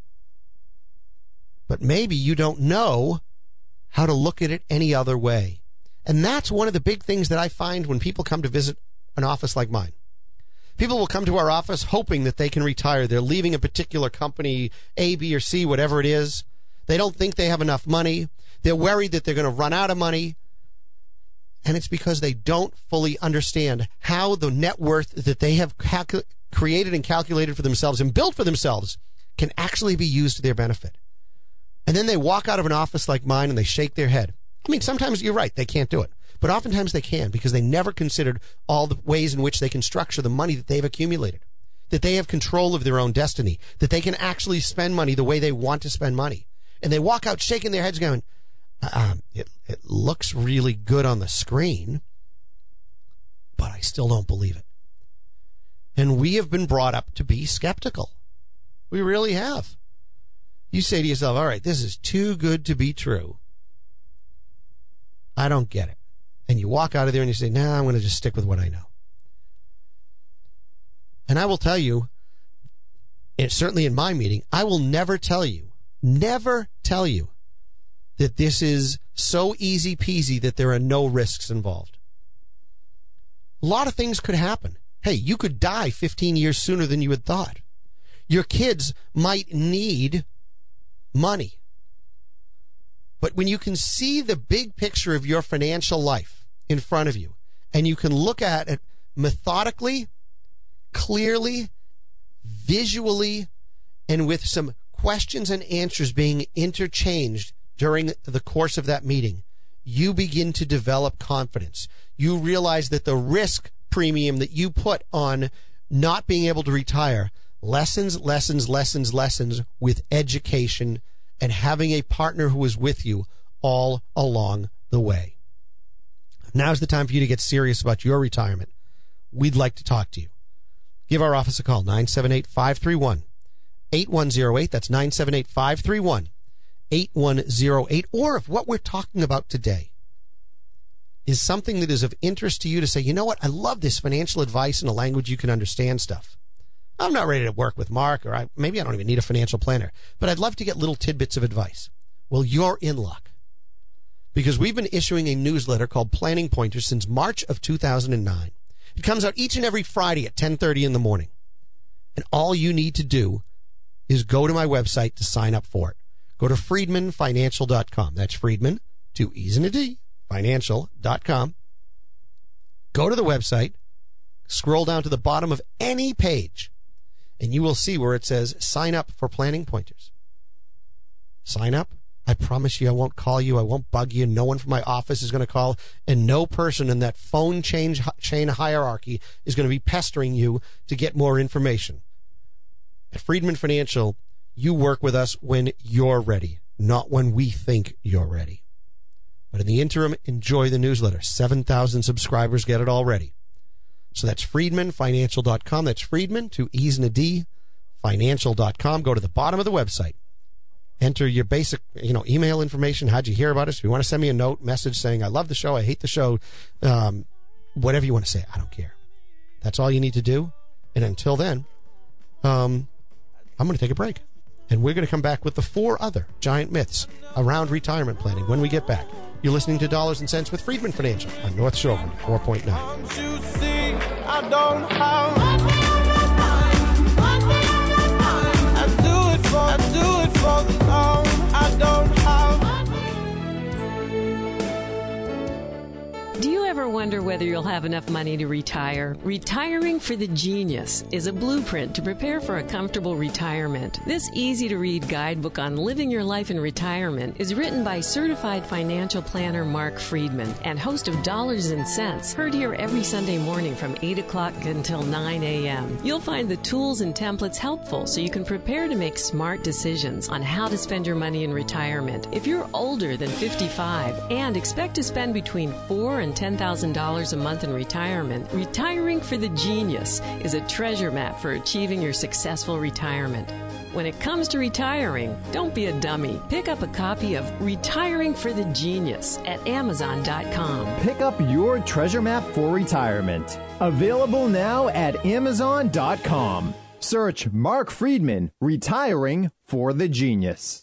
But maybe you don't know how to look at it any other way. And that's one of the big things that I find when people come to visit an office like mine. People will come to our office hoping that they can retire. They're leaving a particular company, A, B, or C, whatever it is. They don't think they have enough money. They're worried that they're going to run out of money. And it's because they don't fully understand how the net worth that they have calcu- created and calculated for themselves and built for themselves can actually be used to their benefit. And then they walk out of an office like mine and they shake their head. I mean, sometimes you're right, they can't do it. But oftentimes they can, because they never considered all the ways in which they can structure the money that they've accumulated, that they have control of their own destiny, that they can actually spend money the way they want to spend money. And they walk out shaking their heads going, um, it, it looks really good on the screen, but I still don't believe it. And we have been brought up to be skeptical. We really have. You say to yourself, all right, this is too good to be true. I don't get it. And you walk out of there and you say, nah, I'm going to just stick with what I know. And I will tell you, and certainly in my meeting, I will never tell you, never tell you that this is so easy peasy that there are no risks involved. A lot of things could happen. Hey, you could die fifteen years sooner than you had thought. Your kids might need money. But when you can see the big picture of your financial life in front of you, and you can look at it methodically, clearly, visually, and with some questions and answers being interchanged during the course of that meeting, you begin to develop confidence. You realize that the risk premium that you put on not being able to retire lessens, lessens, lessens, lessens with education and having a partner who is with you all along the way. Now's the time for you to get serious about your retirement. We'd like to talk to you. Give our office a call, nine seven eight, five three one, eight one zero eight. That's nine seven eight, five three one, eight one zero eight. Or if what we're talking about today is something that is of interest to you, to say, you know what, I love this financial advice in a language you can understand stuff. I'm not ready to work with Mark, or I, maybe I don't even need a financial planner, but I'd love to get little tidbits of advice. Well, you're in luck, because we've been issuing a newsletter called Planning Pointers since March of two thousand nine. It comes out each and every Friday at ten thirty in the morning. And all you need to do is go to my website to sign up for it. Go to Friedman Financial dot com. That's Friedman, two E's and a D, Financial dot com. Go to the website, scroll down to the bottom of any page, and you will see where it says sign up for Planning Pointers. Sign up. I promise you I won't call you. I won't bug you. No one from my office is going to call, and no person in that phone chain, chain hierarchy is going to be pestering you to get more information. At Friedman Financial, you work with us when you're ready, not when we think you're ready. But in the interim, enjoy the newsletter. seven thousand subscribers get it already. So that's Friedman Financial dot com. That's Friedman, two E's and a D, Financial dot com. Go to the bottom of the website. Enter your basic, you know, email information. How'd you hear about us? If you want to send me a note, message saying, I love the show, I hate the show, um, whatever you want to say, I don't care. That's all you need to do. And until then, um, I'm going to take a break. And we're going to come back with the four other giant myths around retirement planning when we get back. You're listening to Dollars and Cents with Friedman Financial on North Shore four point nine. Don't you see, I don't have. I do it for, I do it for the Lord. I don't have. Do you ever Ever wonder whether you'll have enough money to retire? Retiring for the Genius is a blueprint to prepare for a comfortable retirement. This easy-to-read guidebook on living your life in retirement is written by certified financial planner Mark Friedman and host of Dollars and Cents, heard here every Sunday morning from eight o'clock until nine a.m. You'll find the tools and templates helpful so you can prepare to make smart decisions on how to spend your money in retirement. If you're older than fifty-five and expect to spend between four and ten thousand dollars a month in retirement, Retiring for the Genius is a treasure map for achieving your successful retirement. When it comes to retiring, don't be a dummy. Pick up a copy of Retiring for the Genius at amazon dot com. Pick up your treasure map for retirement. Available now at amazon dot com. Search Mark Friedman, Retiring for the Genius.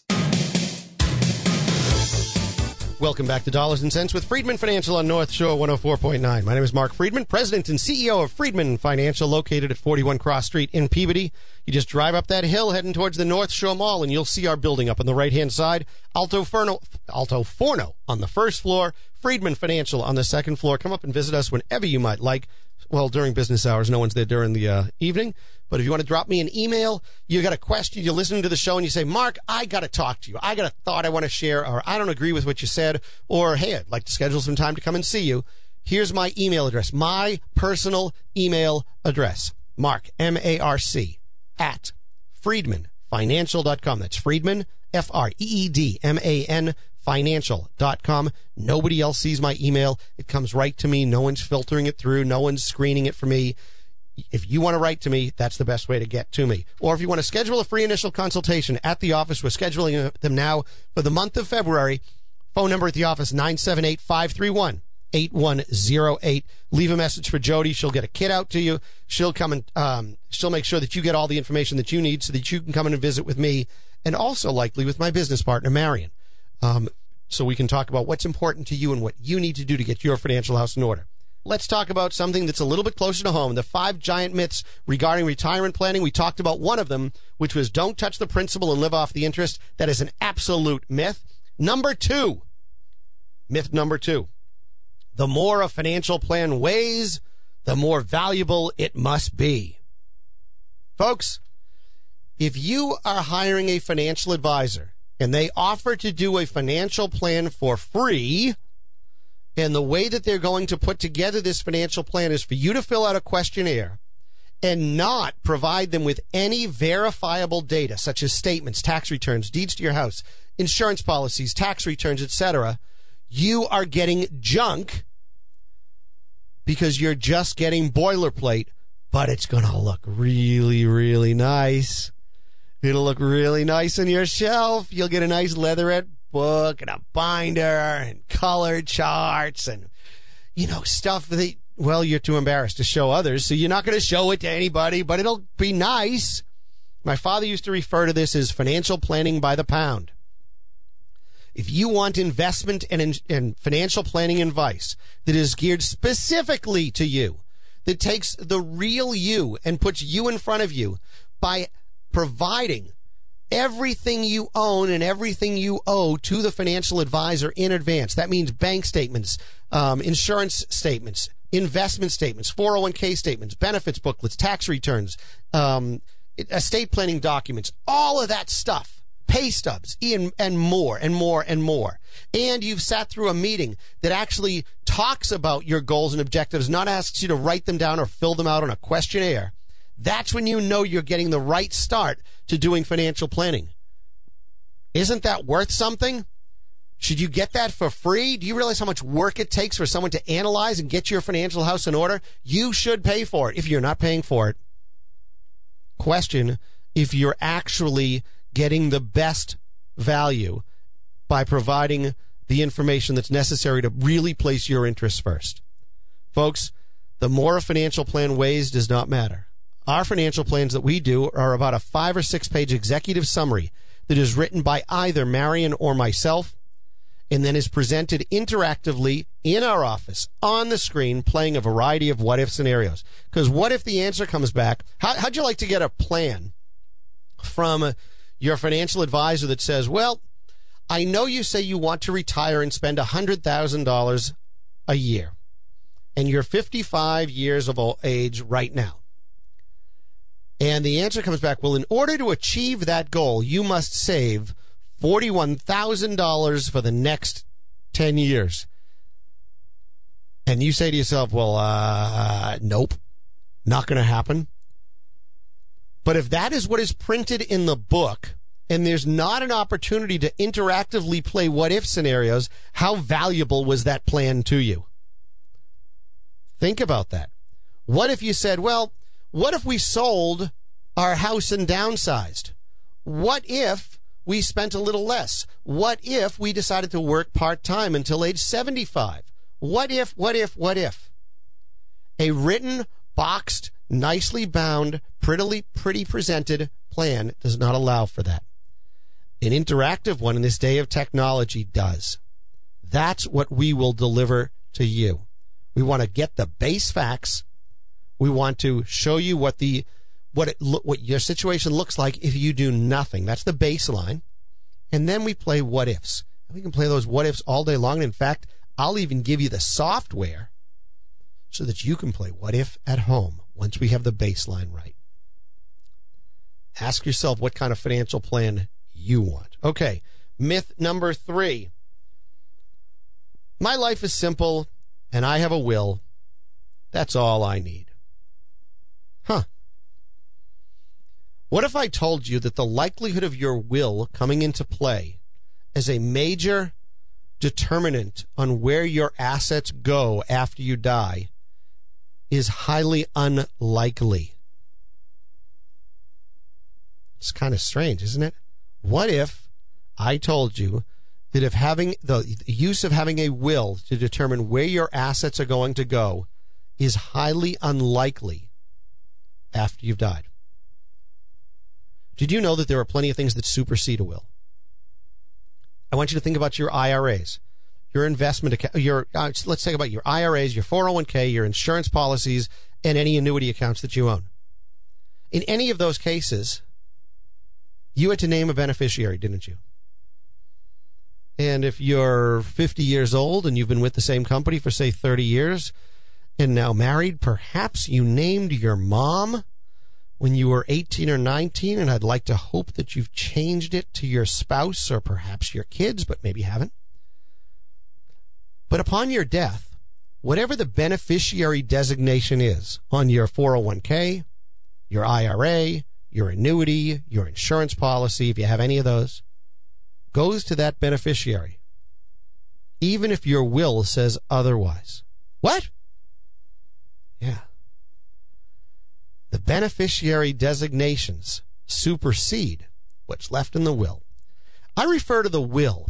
Welcome back to Dollars and Cents with Friedman Financial on North Shore one oh four point nine. My name is Mark Friedman, President and C E O of Friedman Financial, located at forty-one Cross Street in Peabody. You just drive up that hill heading towards the North Shore Mall, and you'll see our building up on the right-hand side. Alto Forno, Alto Forno on the first floor, Friedman Financial on the second floor. Come up and visit us whenever you might like. Well, during business hours, no one's there during the uh, evening. But if you want to drop me an email, you got a question, you're listening to the show and you say, Mark, I got to talk to you. I got a thought I want to share, or I don't agree with what you said, or hey, I'd like to schedule some time to come and see you. Here's my email address, my personal email address, Mark, M A R C, at friedman financial dot com. That's Friedman, F R E E D M A N, financial dot com. Nobody else sees my email. It comes right to me. No one's filtering it through. No one's screening it for me. If you want to write to me, that's the best way to get to me. Or if you want to schedule a free initial consultation at the office, we're scheduling them now for the month of February. Phone number at the office, nine seven eight, five three one, eight one zero eight. Leave a message for Jody. She'll get a kit out to you. She'll come and um, she'll make sure that you get all the information that you need so that you can come in and visit with me, and also likely with my business partner, Marion. Um, so we can talk about what's important to you and what you need to do to get your financial house in order. Let's talk about something that's a little bit closer to home. The five giant myths regarding retirement planning. We talked about one of them, which was don't touch the principal and live off the interest. That is an absolute myth. Number two, myth number two, the more a financial plan weighs, the more valuable it must be. Folks, if you are hiring a financial advisor and they offer to do a financial plan for free, and the way that they're going to put together this financial plan is for you to fill out a questionnaire and not provide them with any verifiable data, such as statements, tax returns, deeds to your house, insurance policies, tax returns, et cetera, you are getting junk because you're just getting boilerplate, but it's going to look really, really nice. It'll look really nice on your shelf. You'll get a nice leatherette book and a binder and color charts and, you know, stuff that, well, you're too embarrassed to show others, so you're not going to show it to anybody, but it'll be nice. My father used to refer to this as financial planning by the pound. If you want investment and, and financial planning advice that is geared specifically to you, that takes the real you and puts you in front of you by providing everything you own and everything you owe to the financial advisor in advance. That means bank statements, um, insurance statements, investment statements, four oh one k statements, benefits booklets, tax returns, um, estate planning documents, all of that stuff, pay stubs, and, and more and more and more. And you've sat through a meeting that actually talks about your goals and objectives, not asks you to write them down or fill them out on a questionnaire. That's when you know you're getting the right start to doing financial planning. Isn't that worth something? Should you get that for free? Do you realize how much work it takes for someone to analyze and get your financial house in order? You should pay for it. If you're not paying for it, question if you're actually getting the best value by providing the information that's necessary to really place your interests first. Folks, the more a financial plan weighs does not matter. Our financial plans that we do are about a five or six page executive summary that is written by either Marion or myself and then is presented interactively in our office on the screen, playing a variety of what if scenarios. Because what if the answer comes back? How, how'd you like to get a plan from your financial advisor that says, well, I know you say you want to retire and spend one hundred thousand dollars a year. and you're fifty-five years of old age right now. And the answer comes back, well, in order to achieve that goal, you must save forty-one thousand dollars for the next ten years. And you say to yourself, well, uh, nope, not going to happen. But if that is what is printed in the book, and there's not an opportunity to interactively play what-if scenarios, how valuable was that plan to you? Think about that. What if you said, well, what if we sold our house and downsized? What if we spent a little less? What if we decided to work part-time until age seventy-five? What if, what if, what if? A written, boxed, nicely bound, prettily, pretty presented plan does not allow for that. An interactive one in this day of technology does. That's what we will deliver to you. We want to get the base facts. We want to show you what the what it what your situation looks like if you do nothing. That's the baseline. And then we play what ifs. And we can play those what ifs all day long. And in fact, I'll even give you the software so that you can play what if at home once we have the baseline right. Ask yourself what kind of financial plan you want. Okay, myth number three. My life is simple and I have a will. That's all I need. Huh. What if I told you that the likelihood of your will coming into play as a major determinant on where your assets go after you die is highly unlikely? It's kind of strange, isn't it? What if I told you that if having the use of having a will to determine where your assets are going to go is highly unlikely after you've died? Did you know that there are plenty of things that supersede a will? I want you to think about your I R As, your investment account, your uh, let's think about your I R As, your four oh one k, your insurance policies, and any annuity accounts that you own. In any of those cases, you had to name a beneficiary, didn't you? And if you're fifty years old and you've been with the same company for, say, thirty years and now married, perhaps you named your mom when you were eighteen or nineteen, and I'd like to hope that you've changed it to your spouse or perhaps your kids, but maybe haven't. But upon your death, whatever the beneficiary designation is on your four oh one k, your I R A, your annuity, your insurance policy, if you have any of those, goes to that beneficiary, even if your will says otherwise. What? Yeah. The beneficiary designations supersede what's left in the will. I refer to the will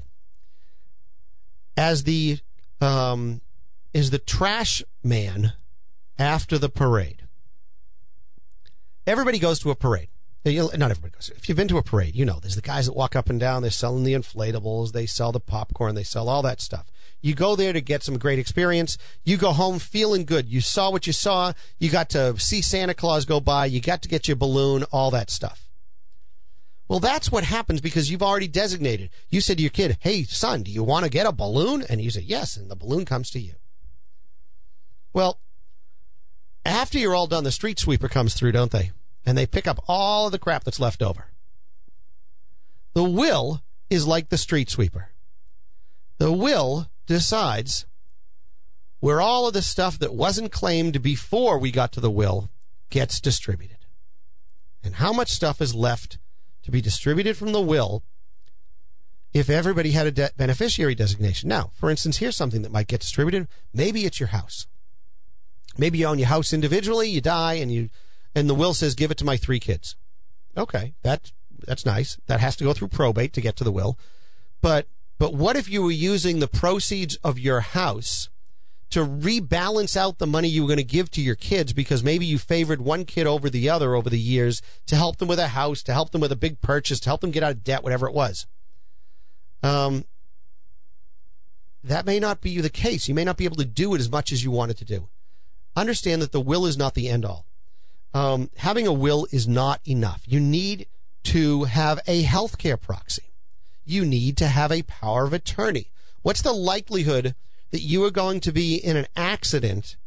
as the um, is the trash man after the parade. Everybody goes to a parade. Not everybody goes. If you've been to a parade, you know there's the guys that walk up and down. They're selling the inflatables. They sell the popcorn. They sell all that stuff. You go there to get some great experience. You go home feeling good. You saw what you saw. You got to see Santa Claus go by. You got to get your balloon, all that stuff. Well, that's what happens because you've already designated. You said to your kid, hey, son, do you want to get a balloon? And you say, yes, and the balloon comes to you. Well, after you're all done, the street sweeper comes through, don't they? And they pick up all of the crap that's left over. The will is like the street sweeper. The will decides where all of the stuff that wasn't claimed before we got to the will gets distributed. And how much stuff is left to be distributed from the will if everybody had a de- beneficiary designation. Now, for instance, here's something that might get distributed. Maybe it's your house. Maybe you own your house individually, you die, and you and the will says, give it to my three kids. Okay, that, that's nice. That has to go through probate to get to the will. But but what if you were using the proceeds of your house to rebalance out the money you were going to give to your kids because maybe you favored one kid over the other over the years to help them with a house, to help them with a big purchase, to help them get out of debt, whatever it was? Um, that may not be the case. You may not be able to do it as much as you wanted to do. Understand that the will is not the end all. Um, having a will is not enough. You need to have a healthcare proxy. You need to have a power of attorney. What's the likelihood that you are going to be in an accident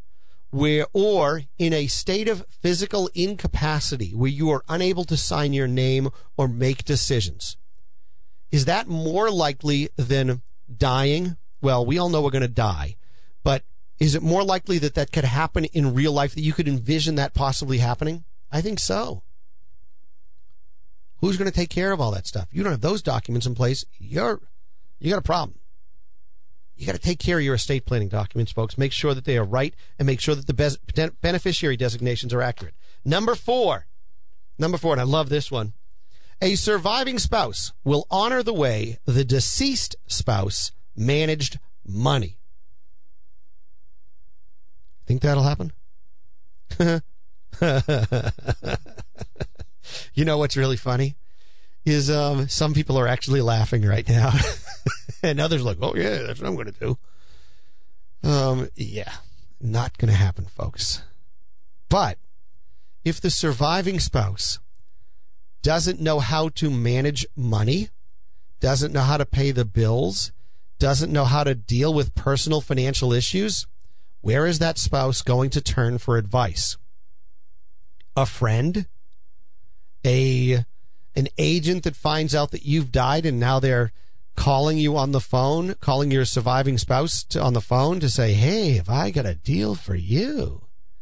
where, or in a state of physical incapacity where you are unable to sign your name or make decisions. Is that more likely than dying? Well, we all know we're going to die, but is it more likely that that could happen in real life, that you could envision that possibly happening? I think so. Who's going to take care of all that stuff? You don't have those documents in place. You're, you got a problem. You got to take care of your estate planning documents, folks. Make sure that they are right and make sure that the best beneficiary designations are accurate. Number four. Number four, and I love this one. A surviving spouse will honor the way the deceased spouse managed money. Think that'll happen? You know what's really funny is um, some people are actually laughing right now. And others are like, oh, yeah, that's what I'm going to do. Um, yeah, not going to happen, folks. But if the surviving spouse doesn't know how to manage money, doesn't know how to pay the bills, doesn't know how to deal with personal financial issues, where is that spouse going to turn for advice? A friend? A an agent that finds out that you've died and now they're calling you on the phone, calling your surviving spouse to, on the phone to say, hey, have I got a deal for you?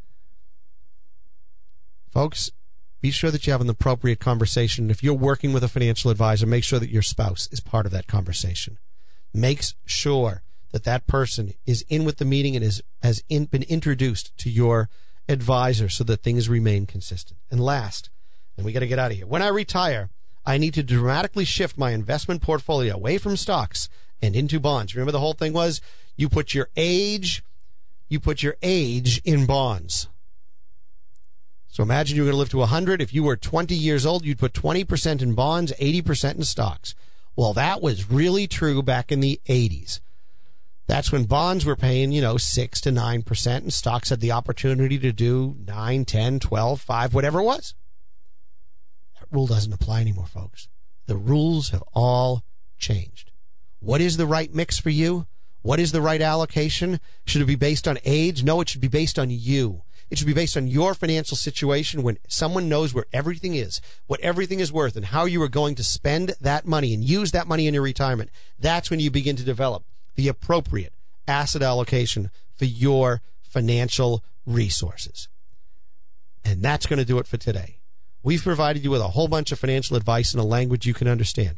Folks, be sure that you have an appropriate conversation. If you're working with a financial advisor, make sure that your spouse is part of that conversation. Make sure that that person is in with the meeting and is, has in, been introduced to your advisor so that things remain consistent. And last, and we got to get out of here, when I retire, I need to dramatically shift my investment portfolio away from stocks and into bonds. Remember the whole thing was you put your age, you put your age in bonds. So imagine you're going to live to one hundred. If you were twenty years old, you'd put twenty percent in bonds, eighty percent in stocks. Well, that was really true back in the eighties. That's when bonds were paying, you know, six to nine percent, and stocks had the opportunity to do nine, ten, twelve, five, whatever it was. That rule doesn't apply anymore, folks. The rules have all changed. What is the right mix for you? What is the right allocation? Should it be based on age? No, it should be based on you. It should be based on your financial situation when someone knows where everything is, what everything is worth, and how you are going to spend that money and use that money in your retirement. That's when you begin to develop the appropriate asset allocation for your financial resources. And that's going to do it for today. We've provided you with a whole bunch of financial advice in a language you can understand.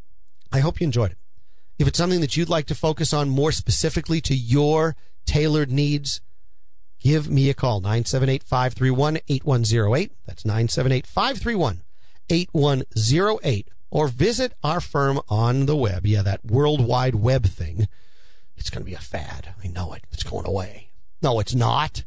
I hope you enjoyed it. If it's something that you'd like to focus on more specifically to your tailored needs, give me a call, nine seven eight, five three one, eight one zero eight. That's nine seven eight, five three one, eight one zero eight. Or visit our firm on the web. Yeah, that World Wide Web thing. It's going to be a fad. I know it. It's going away. No, it's not.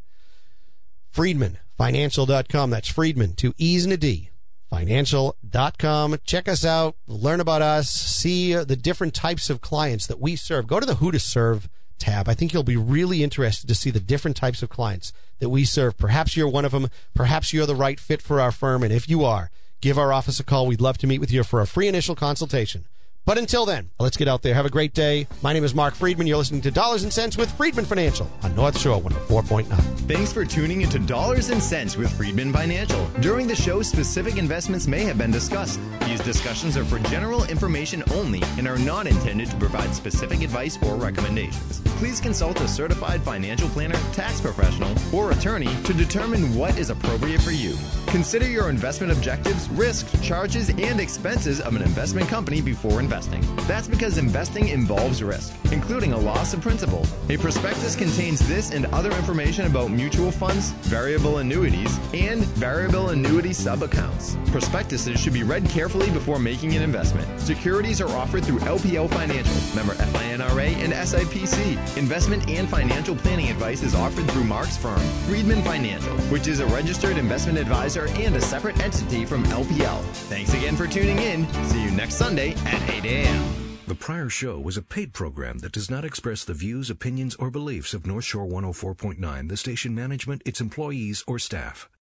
Friedman Financial dot com. That's Friedman, two E's and a D. Financial dot com. Check us out. Learn about us. See the different types of clients that we serve. Go to the Who to Serve tab. I think you'll be really interested to see the different types of clients that we serve. Perhaps you're one of them. Perhaps you're the right fit for our firm. And if you are, give our office a call. We'd love to meet with you for a free initial consultation. But until then, let's get out there. Have a great day. My name is Mark Friedman. You're listening to Dollars and Cents with Friedman Financial on North Shore one oh four point nine. Thanks for tuning into Dollars and Cents with Friedman Financial. During the show, specific investments may have been discussed. These discussions are for general information only and are not intended to provide specific advice or recommendations. Please consult a certified financial planner, tax professional, or attorney to determine what is appropriate for you. Consider your investment objectives, risks, charges, and expenses of an investment company before investing. That's because investing involves risk, including a loss of principal. A prospectus contains this and other information about mutual funds, variable annuities, and variable annuity sub-accounts. Prospectuses should be read carefully before making an investment. Securities are offered through L P L Financial, member F I N R A and S I P C. Investment and financial planning advice is offered through Mark's firm, Friedman Financial, which is a registered investment advisor and a separate entity from L P L. Thanks again for tuning in. See you next Sunday at eight a.m. The prior show was a paid program that does not express the views, opinions, or beliefs of North Shore one oh four point nine, the station management, its employees, or staff.